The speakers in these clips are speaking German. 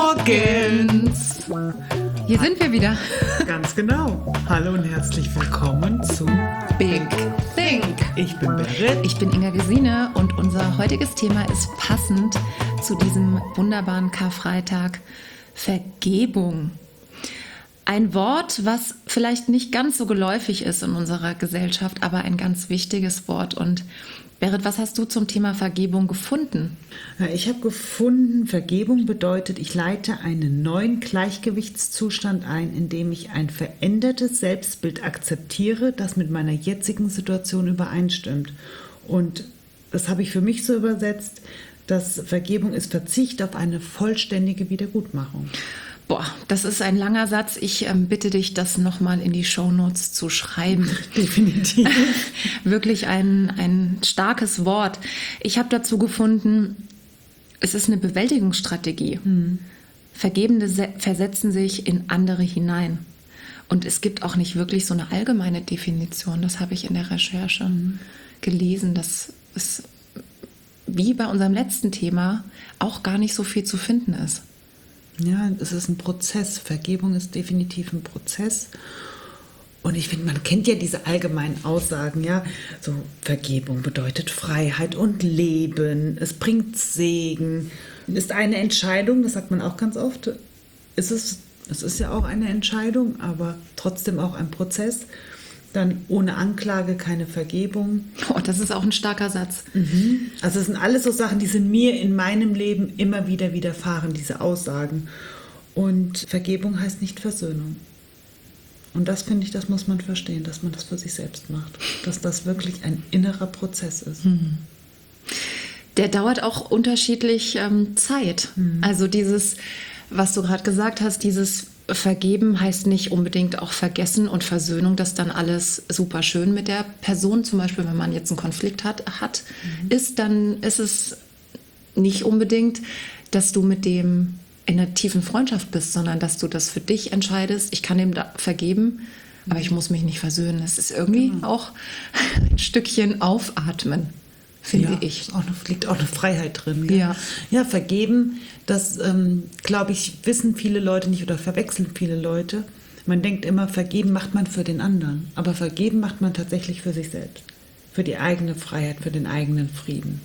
Morgens. Hier sind wir wieder. Ganz genau. Hallo und herzlich willkommen zu Big Think. Ich bin Berit. Ich bin Inga Gesine und unser heutiges Thema ist passend zu diesem wunderbaren Karfreitag: Vergebung. Ein Wort, was vielleicht nicht ganz so geläufig ist in unserer Gesellschaft, aber ein ganz wichtiges Wort. Und Berit, was hast du zum Thema Vergebung gefunden? Ich habe gefunden, Vergebung bedeutet, ich leite einen neuen Gleichgewichtszustand ein, indem ich ein verändertes Selbstbild akzeptiere, das mit meiner jetzigen Situation übereinstimmt. Und das habe ich für mich so übersetzt, dass Vergebung ist Verzicht auf eine vollständige Wiedergutmachung. Boah, das ist ein langer Satz. Ich bitte dich, das nochmal in die Shownotes zu schreiben. Definitiv. Wirklich ein starkes Wort. Ich habe dazu gefunden, es ist eine Bewältigungsstrategie. Vergebende versetzen sich in andere hinein. Und es gibt auch nicht wirklich so eine allgemeine Definition. Das habe ich in der Recherche gelesen, dass es wie bei unserem letzten Thema auch gar nicht so viel zu finden ist. Ja, es ist ein Prozess. Vergebung ist definitiv ein Prozess. Und ich finde, man kennt ja diese allgemeinen Aussagen, ja, so Vergebung bedeutet Freiheit und Leben, es bringt Segen, ist eine Entscheidung, das sagt man auch ganz oft. Es ist ja auch eine Entscheidung, aber trotzdem auch ein Prozess. Dann ohne Anklage keine Vergebung. Oh, das ist auch ein starker Satz. Also es sind alles so Sachen, die sind mir in meinem Leben immer wieder widerfahren, diese Aussagen. Und Vergebung heißt nicht Versöhnung. Und das finde ich, das muss man verstehen, dass man das für sich selbst macht. Dass das wirklich ein innerer Prozess ist. Der dauert auch unterschiedlich Zeit. Also dieses, was du gerade gesagt hast, dieses Vergeben heißt nicht unbedingt auch vergessen und Versöhnung, dass dann alles super schön mit der Person, zum Beispiel wenn man jetzt einen Konflikt hat, dann ist es nicht unbedingt, dass du mit dem in einer tiefen Freundschaft bist, sondern dass du das für dich entscheidest, ich kann dem da vergeben, aber ich muss mich nicht versöhnen. Es ist irgendwie auch ein Stückchen aufatmen, finde ich. Liegt auch eine Freiheit drin. Gell? Ja. Ja, vergeben, das, glaube ich, wissen viele Leute nicht oder verwechseln viele Leute. Man denkt immer, vergeben macht man für den anderen. Aber vergeben macht man tatsächlich für sich selbst. Für die eigene Freiheit, für den eigenen Frieden.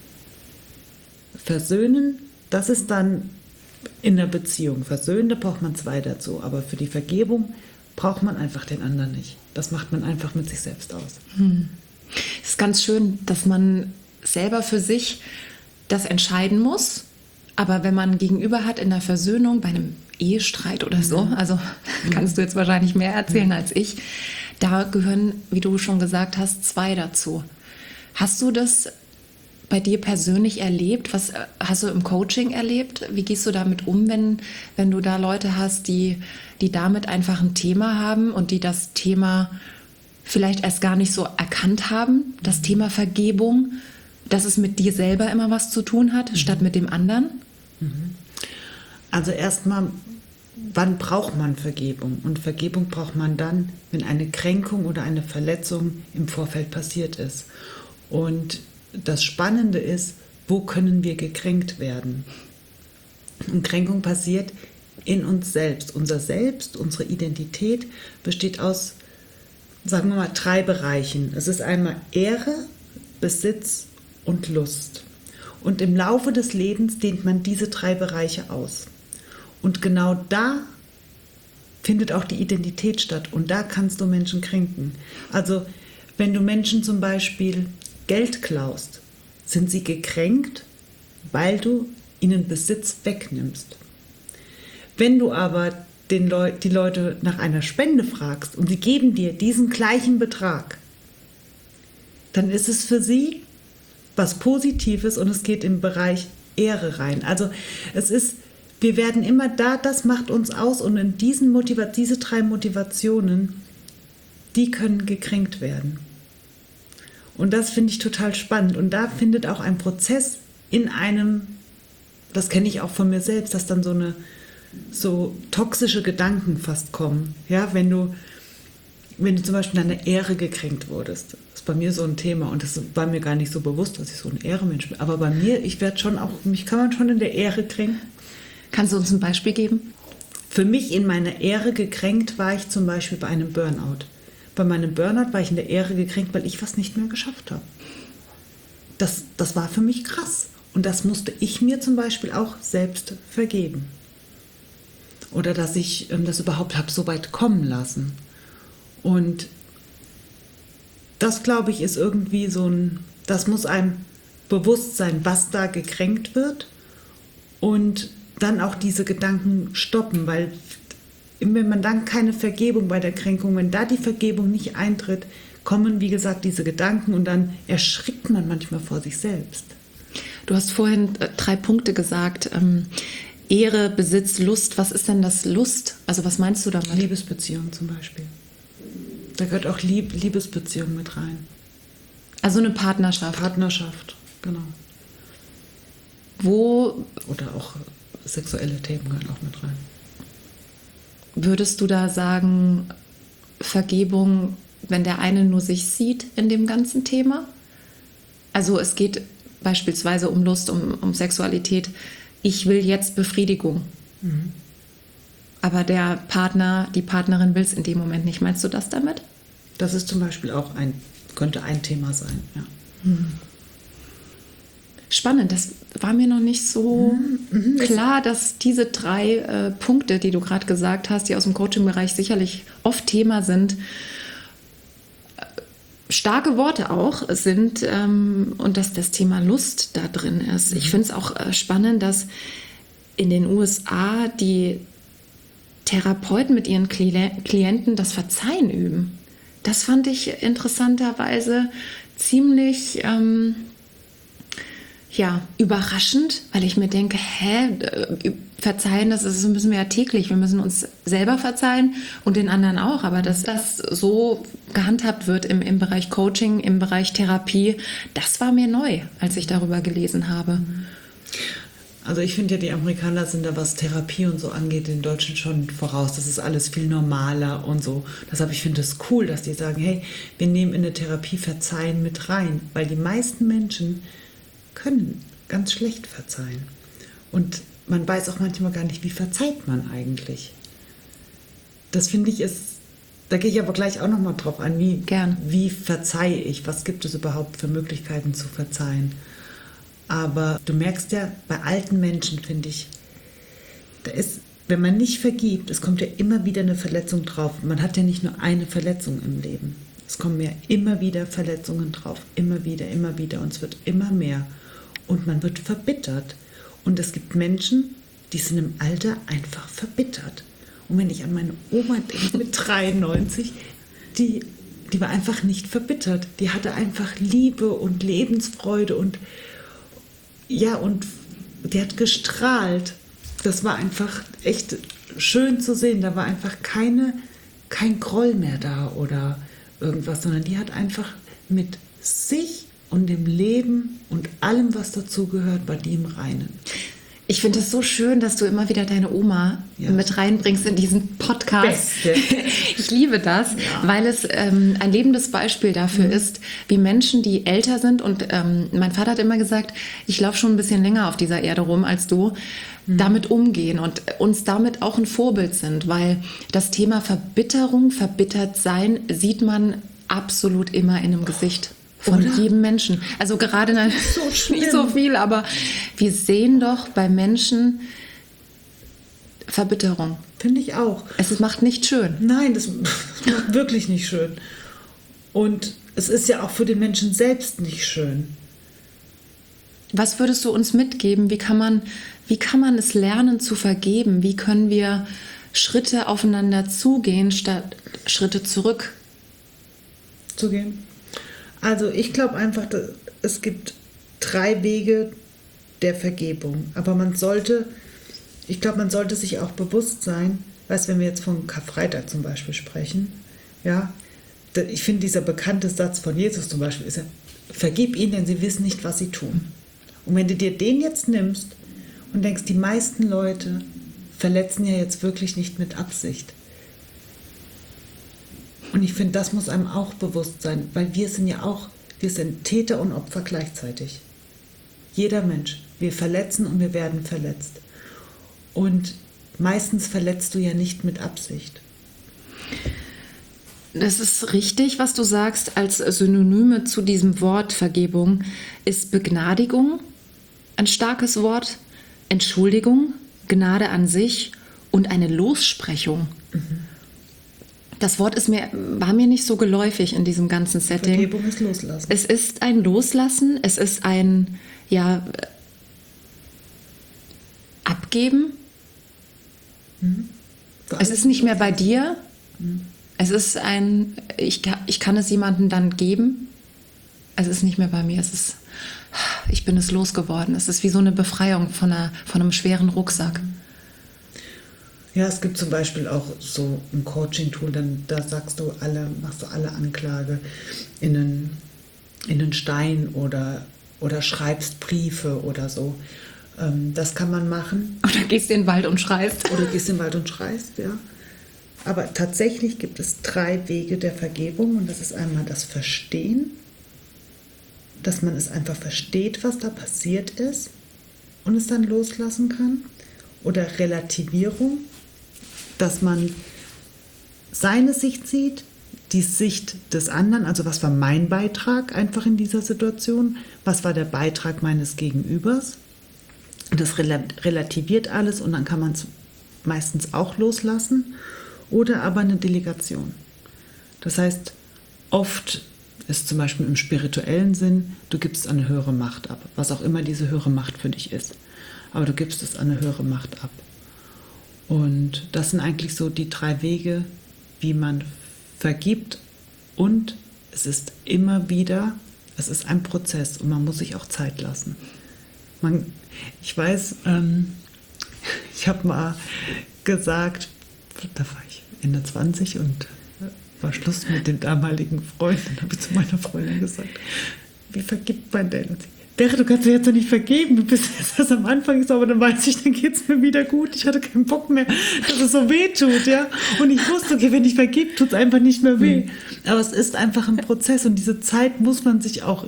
Versöhnen, das ist dann in der Beziehung. Versöhnen, da braucht man zwei dazu. Aber für die Vergebung braucht man einfach den anderen nicht. Das macht man einfach mit sich selbst aus. Es ist ganz schön, dass man selber für sich das entscheiden muss. Aber wenn man Gegenüber hat in der Versöhnung, bei einem Ehestreit oder so, also kannst du jetzt wahrscheinlich mehr erzählen als ich, da gehören, wie du schon gesagt hast, zwei dazu. Hast du das bei dir persönlich erlebt? Was hast du im Coaching erlebt? Wie gehst du damit um, wenn du da Leute hast, die damit einfach ein Thema haben und die das Thema vielleicht erst gar nicht so erkannt haben, das Thema Vergebung, dass es mit dir selber immer was zu tun hat, statt mit dem anderen? Also erstmal, wann braucht man Vergebung? Und Vergebung braucht man dann, wenn eine Kränkung oder eine Verletzung im Vorfeld passiert ist. Und das Spannende ist, wo können wir gekränkt werden? Und Kränkung passiert in uns selbst. Unser Selbst, unsere Identität besteht aus, sagen wir mal, 3 Bereichen. Es ist einmal Ehre, Besitz und Lust. Und im Laufe des Lebens dehnt man diese 3 Bereiche aus. Und genau da findet auch die Identität statt. Und da kannst du Menschen kränken. Also wenn du Menschen zum Beispiel Geld klaust, sind sie gekränkt, weil du ihnen Besitz wegnimmst. Wenn du aber die Leute nach einer Spende fragst und sie geben dir diesen gleichen Betrag, dann ist es für sie was Positives und es geht im Bereich Ehre rein. Also wir werden immer da, das macht uns aus und in diese 3 Motivationen, die können gekränkt werden. Und das finde ich total spannend und da findet auch ein Prozess in einem, das kenne ich auch von mir selbst, dass dann so toxische Gedanken fast kommen. Ja, wenn du zum Beispiel deine Ehre gekränkt wurdest. Das ist bei mir so ein Thema und das war mir gar nicht so bewusst, dass ich so ein Ehremensch bin. Aber bei mir, mich kann man schon in der Ehre kränken, Kannst du uns ein Beispiel geben? Für mich in meiner Ehre gekränkt war ich zum Beispiel bei einem Burnout. Bei meinem Burnout war ich in der Ehre gekränkt, weil ich was nicht mehr geschafft habe. Das war für mich krass. Und das musste ich mir zum Beispiel auch selbst vergeben. Oder dass ich das überhaupt habe so weit kommen lassen. Und das, glaube ich, ist irgendwie das muss einem bewusst sein, was da gekränkt wird. Und dann auch diese Gedanken stoppen, weil wenn man dann keine Vergebung bei der Kränkung, wenn da die Vergebung nicht eintritt, kommen, wie gesagt, diese Gedanken und dann erschrickt man manchmal vor sich selbst. Du hast vorhin 3 Punkte gesagt. Ehre, Besitz, Lust. Was ist denn das Lust? Also was meinst du damit? Liebesbeziehung zum Beispiel. Da gehört auch Liebesbeziehung mit rein. Also eine Partnerschaft. Partnerschaft, genau. Wo oder auch sexuelle Themen gehören auch mit rein. Würdest du da sagen, Vergebung, wenn der eine nur sich sieht in dem ganzen Thema? Also es geht beispielsweise um Lust, um Sexualität. Ich will jetzt Befriedigung. Mhm. Aber der Partner, die Partnerin will es in dem Moment nicht. Meinst du das damit? Das ist zum Beispiel auch könnte ein Thema sein, ja. Spannend, das war mir noch nicht so klar, dass diese 3 Punkte, die du gerade gesagt hast, die aus dem Coaching-Bereich sicherlich oft Thema sind, starke Worte auch sind und dass das Thema Lust da drin ist. Ich finde es auch spannend, dass in den USA die Therapeuten mit ihren Klienten das Verzeihen üben. Das fand ich interessanterweise ziemlich überraschend, weil ich mir denke, verzeihen, das müssen wir ja täglich. Wir müssen uns selber verzeihen und den anderen auch. Aber dass das so gehandhabt wird im Bereich Coaching, im Bereich Therapie, das war mir neu, als ich darüber gelesen habe. Also ich finde ja, die Amerikaner sind da, was Therapie und so angeht, den Deutschen schon voraus. Das ist alles viel normaler und so. Deshalb, ich finde es cool, dass die sagen, hey, wir nehmen in der Therapie Verzeihen mit rein. Weil die meisten Menschen können ganz schlecht verzeihen. Und man weiß auch manchmal gar nicht, wie verzeiht man eigentlich. Das finde ich da gehe ich aber gleich auch nochmal drauf an, wie verzeihe ich, was gibt es überhaupt für Möglichkeiten zu verzeihen. Aber du merkst ja, bei alten Menschen, finde ich, wenn man nicht vergibt, es kommt ja immer wieder eine Verletzung drauf. Man hat ja nicht nur eine Verletzung im Leben. Es kommen ja immer wieder Verletzungen drauf, immer wieder und es wird immer mehr. Und man wird verbittert. Und es gibt Menschen, die sind im Alter einfach verbittert. Und wenn ich an meine Oma denke mit 93, die war einfach nicht verbittert. Die hatte einfach Liebe und Lebensfreude und die hat gestrahlt. Das war einfach echt schön zu sehen. Da war einfach kein Groll mehr da oder irgendwas, sondern die hat einfach mit sich und dem Leben und allem, was dazugehört, war die im Reinen. Ich finde es so schön, dass du immer wieder deine Oma mit reinbringst in diesen Podcast. Beste. Ich liebe das, weil es ein lebendes Beispiel dafür ist, wie Menschen, die älter sind, und mein Vater hat immer gesagt, ich laufe schon ein bisschen länger auf dieser Erde rum als du, damit umgehen und uns damit auch ein Vorbild sind, weil das Thema Verbitterung, verbittert sein, sieht man absolut immer in einem Gesicht. Von jedem Menschen. Also gerade nicht so viel, aber wir sehen doch bei Menschen Verbitterung. Finde ich auch. Es macht nicht schön. Nein, das macht wirklich nicht schön. Und es ist ja auch für den Menschen selbst nicht schön. Was würdest du uns mitgeben? Wie kann man es lernen zu vergeben? Wie können wir Schritte aufeinander zugehen, statt Schritte zurück zu gehen? Also ich glaube einfach, es gibt 3 Wege der Vergebung. Aber man sollte sich auch bewusst sein, wenn wir jetzt von Karfreitag zum Beispiel sprechen, ja, ich finde dieser bekannte Satz von Jesus zum Beispiel ist ja, vergib ihnen, denn sie wissen nicht, was sie tun. Und wenn du dir den jetzt nimmst und denkst, die meisten Leute verletzen ja jetzt wirklich nicht mit Absicht. Und ich finde, das muss einem auch bewusst sein, weil wir sind Täter und Opfer gleichzeitig. Jeder Mensch. Wir verletzen und wir werden verletzt. Und meistens verletzt du ja nicht mit Absicht. Das ist richtig, was du sagst. Als Synonyme zu diesem Wort Vergebung ist Begnadigung ein starkes Wort, Entschuldigung, Gnade an sich und eine Lossprechung. Das Wort war mir nicht so geläufig in diesem ganzen Setting. Vergebung ist Loslassen. Es ist ein Loslassen, es ist ein Abgeben. Es ist nicht mehr bei dir. Es ist ich kann es jemandem dann geben. Es ist nicht mehr bei mir. Ich bin es losgeworden. Es ist wie so eine Befreiung von einem schweren Rucksack. Ja, es gibt zum Beispiel auch so ein Coaching-Tool, da machst du alle Anklage in einen Stein oder schreibst Briefe oder so. Das kann man machen. Oder gehst in den Wald und schreist. Ja. Aber tatsächlich gibt es 3 Wege der Vergebung und das ist einmal das Verstehen, dass man es einfach versteht, was da passiert ist und es dann loslassen kann. Oder Relativierung, dass man seine Sicht sieht, die Sicht des anderen, also was war mein Beitrag einfach in dieser Situation, was war der Beitrag meines Gegenübers. Das relativiert alles und dann kann man es meistens auch loslassen. Oder aber eine Delegation. Das heißt, oft ist zum Beispiel im spirituellen Sinn, du gibst eine höhere Macht ab, was auch immer diese höhere Macht für dich ist. Aber du gibst es an eine höhere Macht ab. Und das sind eigentlich so die 3 Wege, wie man vergibt. Und es ist ein Prozess und man muss sich auch Zeit lassen. Ich weiß, ich habe mal gesagt, da war ich Ende 20 und war Schluss mit dem damaligen Freund. Dann habe ich zu meiner Freundin gesagt, wie vergibt man denn? Du kannst mir jetzt doch nicht vergeben, du bist jetzt erst am Anfang, aber dann weiß ich, dann geht es mir wieder gut. Ich hatte keinen Bock mehr, dass es so weh tut, ja. Und ich wusste, okay, wenn ich vergib, tut es einfach nicht mehr weh. Aber es ist einfach ein Prozess und diese Zeit muss man sich auch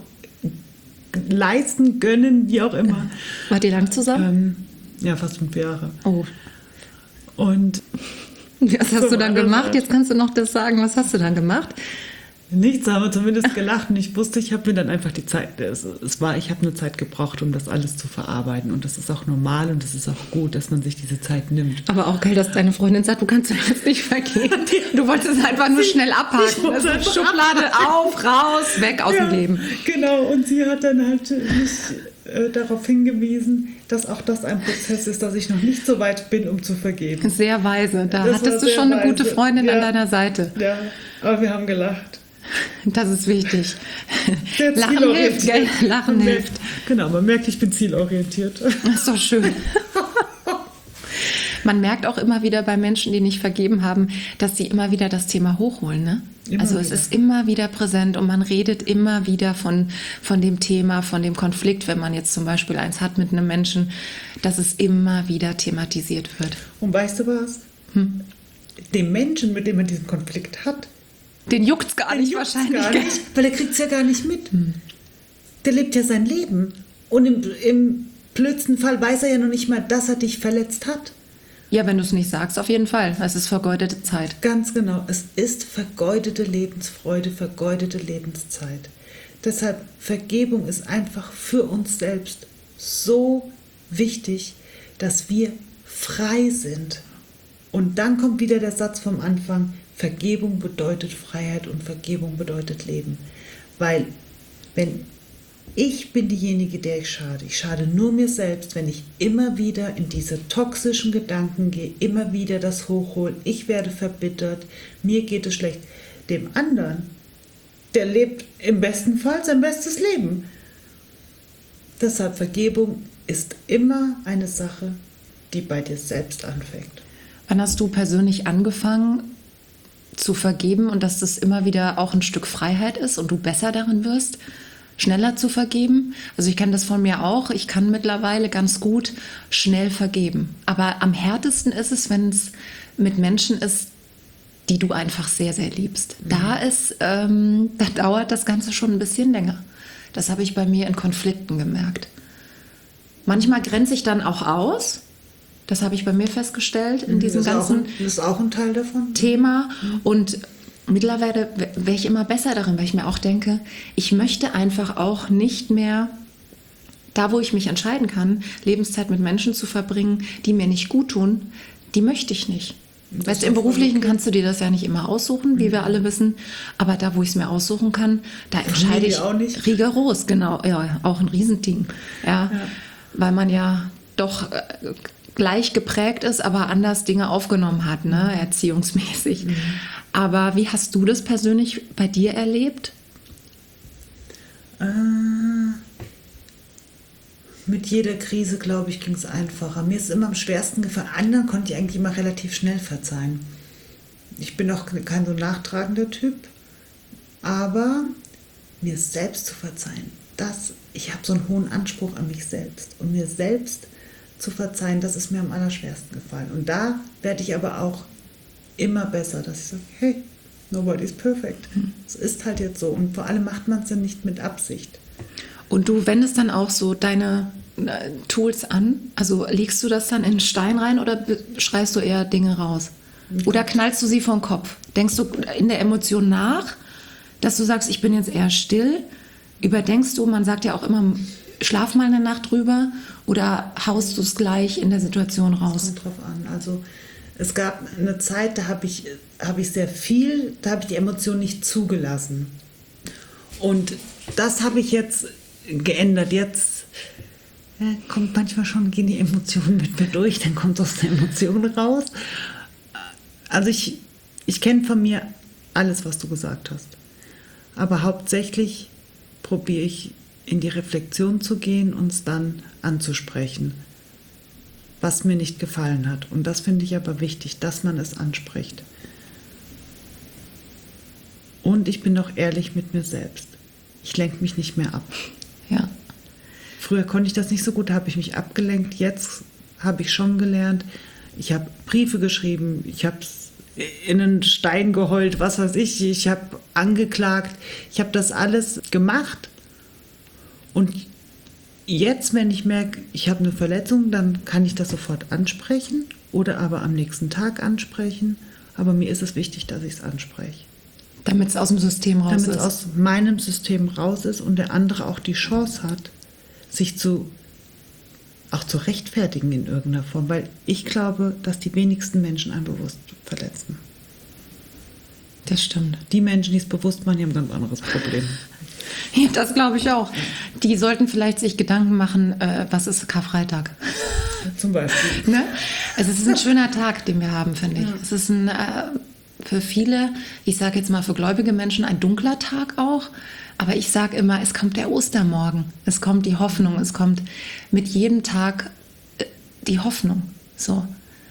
leisten, gönnen, wie auch immer. Wart ihr lang zusammen? Ja, fast 5 Jahre. Oh. Und was hast du dann gemacht? Jetzt kannst du noch das sagen. Was hast du dann gemacht? Nichts, haben wir zumindest gelacht und ich wusste, ich habe mir dann einfach die Zeit, ich habe eine Zeit gebraucht, um das alles zu verarbeiten und das ist auch normal und das ist auch gut, dass man sich diese Zeit nimmt. Aber auch geil, dass deine Freundin sagt, du kannst mir jetzt nicht vergeben. Du wolltest es einfach nur schnell abhaken. Das ist Schublade auf, raus, weg aus dem Leben. Genau, und sie hat dann halt mich darauf hingewiesen, dass auch das ein Prozess ist, dass ich noch nicht so weit bin, um zu vergeben. Sehr weise, da hattest du schon eine gute Freundin an deiner Seite. Ja, aber wir haben gelacht. Das ist wichtig. Lachen hilft, gell? Lachen hilft. Genau, man merkt, ich bin zielorientiert. Das ist doch schön. Man merkt auch immer wieder bei Menschen, die nicht vergeben haben, dass sie immer wieder das Thema hochholen. Ne? Also es ist immer wieder präsent und man redet immer wieder von dem Thema, von dem Konflikt, wenn man jetzt zum Beispiel eins hat mit einem Menschen, dass es immer wieder thematisiert wird. Und weißt du was? Dem Menschen, mit dem man diesen Konflikt hat, den juckt's gar nicht wahrscheinlich. Weil er kriegt es ja gar nicht mit. Der lebt ja sein Leben. Und im blödsten Fall weiß er ja noch nicht mal, dass er dich verletzt hat. Ja, wenn du es nicht sagst, auf jeden Fall. Es ist vergeudete Zeit. Ganz genau. Es ist vergeudete Lebensfreude, vergeudete Lebenszeit. Deshalb, Vergebung ist einfach für uns selbst so wichtig, dass wir frei sind. Und dann kommt wieder der Satz vom Anfang, Vergebung bedeutet Freiheit und Vergebung bedeutet Leben. Weil, wenn ich bin diejenige, der ich schade nur mir selbst, wenn ich immer wieder in diese toxischen Gedanken gehe, immer wieder das hochhole, ich werde verbittert, mir geht es schlecht. Dem anderen, der lebt im besten Fall sein bestes Leben. Deshalb Vergebung ist immer eine Sache, die bei dir selbst anfängt. Wann hast du persönlich angefangen zu vergeben und dass das immer wieder auch ein Stück Freiheit ist und du besser darin wirst, schneller zu vergeben? Also ich kenne das von mir auch. Ich kann mittlerweile ganz gut schnell vergeben. Aber am härtesten ist es, wenn es mit Menschen ist, die du einfach sehr, sehr liebst. Da dauert das Ganze schon ein bisschen länger. Das habe ich bei mir in Konflikten gemerkt. Manchmal grenze ich dann auch aus, Das habe ich bei mir festgestellt in diesem Das ganzen ist auch ein Teil davon. Thema. Und mittlerweile werde ich immer besser darin, weil ich mir auch denke, ich möchte einfach auch nicht mehr, da wo ich mich entscheiden kann, Lebenszeit mit Menschen zu verbringen, die mir nicht gut tun, die möchte ich nicht. Weißt du, im Beruflichen kannst du dir das ja nicht immer aussuchen, wie wir alle wissen. Aber da, wo ich es mir aussuchen kann, da entscheide ich auch nicht. rigoros. Genau, ja, auch ein Riesending. Ja, weil man ja doch gleich geprägt ist, aber anders Dinge aufgenommen hat, ne, erziehungsmäßig. Aber wie hast du das persönlich bei dir erlebt? Mit jeder Krise, glaube ich, ging es einfacher. Mir ist es immer am schwersten gefallen. Anderen konnte ich eigentlich immer relativ schnell verzeihen. Ich bin auch kein so nachtragender Typ, aber mir selbst zu verzeihen, ich habe so einen hohen Anspruch an mich selbst. Und mir selbst zu verzeihen, das ist mir am allerschwersten gefallen. Und da werde ich aber auch immer besser, dass ich sage, hey, nobody's perfect. Es ist halt jetzt so. Und vor allem macht man es ja nicht mit Absicht. Und du wendest dann auch so deine Tools an? Also legst du das dann in Stein rein oder schreist du eher Dinge raus? Oder knallst du sie vom Kopf? Denkst du in der Emotion nach, dass du sagst, ich bin jetzt eher still? Überdenkst du, man sagt ja auch immer, schlaf mal eine Nacht drüber, oder haust du es gleich in der Situation raus? Kommt drauf an. Also es gab eine Zeit, da habe ich sehr viel, da habe ich die Emotion nicht zugelassen. Und das habe ich jetzt geändert. Jetzt kommt manchmal schon, gehen die Emotionen mit mir durch, dann kommt aus der Emotion raus. Also ich kenne von mir alles, was du gesagt hast. Aber hauptsächlich probiere ich in die Reflexion zu gehen und es dann anzusprechen, was mir nicht gefallen hat. Und das finde ich aber wichtig, dass man es anspricht. Und ich bin auch ehrlich mit mir selbst. Ich lenke mich nicht mehr ab. Ja. Früher konnte ich das nicht so gut, da habe ich mich abgelenkt. Jetzt habe ich schon gelernt. Ich habe Briefe geschrieben, ich habe in einen Stein geheult, was weiß ich. Ich habe angeklagt. Ich habe das alles gemacht. Und jetzt, wenn ich merke, ich habe eine Verletzung, dann kann ich das sofort ansprechen oder aber am nächsten Tag ansprechen. Aber mir ist es wichtig, dass ich es anspreche. Damit es aus dem System raus ist. Damit es aus meinem System raus ist und der andere auch die Chance hat, sich auch zu rechtfertigen in irgendeiner Form. Weil ich glaube, dass die wenigsten Menschen einen bewusst verletzen. Das stimmt. Die Menschen, die es bewusst machen, die haben ein ganz anderes Problem. Ja, das glaube ich auch. Die sollten vielleicht sich Gedanken machen, was ist Karfreitag? Zum Beispiel. Ne? Also es ist ein schöner Tag, den wir haben, finde ich. Ja. Es ist für viele, ich sage jetzt mal für gläubige Menschen, ein dunkler Tag auch. Aber ich sage immer, es kommt der Ostermorgen. Es kommt die Hoffnung. Es kommt mit jedem Tag die Hoffnung. So.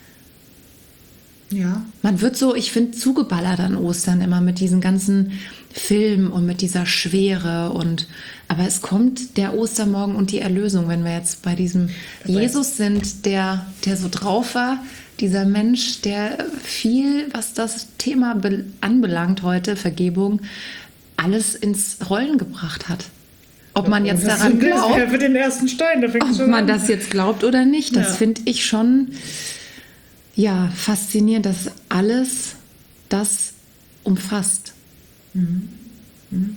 Ja. Man wird so, ich finde, zugeballert an Ostern immer mit diesen ganzen Filmen und mit dieser Schwere. Aber es kommt der Ostermorgen und die Erlösung, wenn wir jetzt bei diesem Jesus sind, der so drauf war, dieser Mensch, der viel, was das Thema anbelangt heute, Vergebung, alles ins Rollen gebracht hat. Ob man jetzt daran glaubt, für den ersten Stein, ob man das jetzt glaubt oder nicht, das finde ich schon faszinierend, dass alles das umfasst. Mhm. Mhm.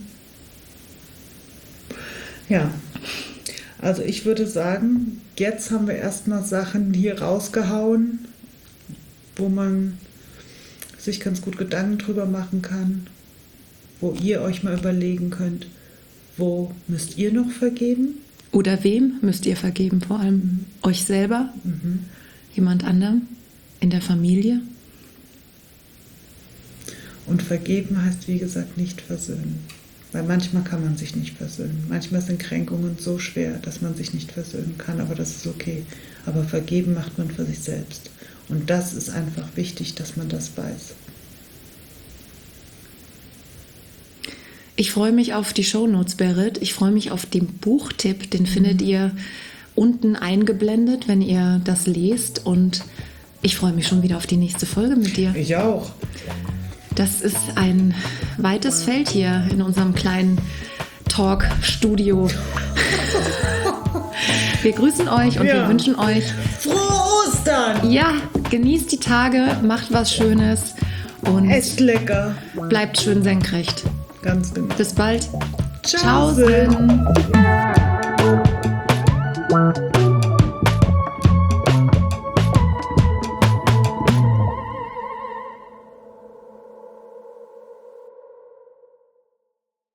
Ja, also ich würde sagen, jetzt haben wir erstmal Sachen hier rausgehauen, wo man sich ganz gut Gedanken drüber machen kann, wo ihr euch mal überlegen könnt, wo müsst ihr noch vergeben? Oder wem müsst ihr vergeben? Vor allem euch selber, jemand anderem, in der Familie. Und vergeben heißt, wie gesagt, nicht versöhnen. Weil manchmal kann man sich nicht versöhnen. Manchmal sind Kränkungen so schwer, dass man sich nicht versöhnen kann, aber das ist okay. Aber vergeben macht man für sich selbst. Und das ist einfach wichtig, dass man das weiß. Ich freue mich auf die Shownotes, Berit. Ich freue mich auf den Buchtipp. Den findet ihr unten eingeblendet, wenn ihr das lest. Und ich freue mich schon wieder auf die nächste Folge mit dir. Ich auch. Das ist ein weites Feld hier in unserem kleinen Talk-Studio. Wir grüßen euch und wir wünschen euch Frohe Ostern! Ja, genießt die Tage, macht was Schönes und Esst lecker. bleibt schön senkrecht. Ganz genau. Bis bald. Ciao. Tschaußen.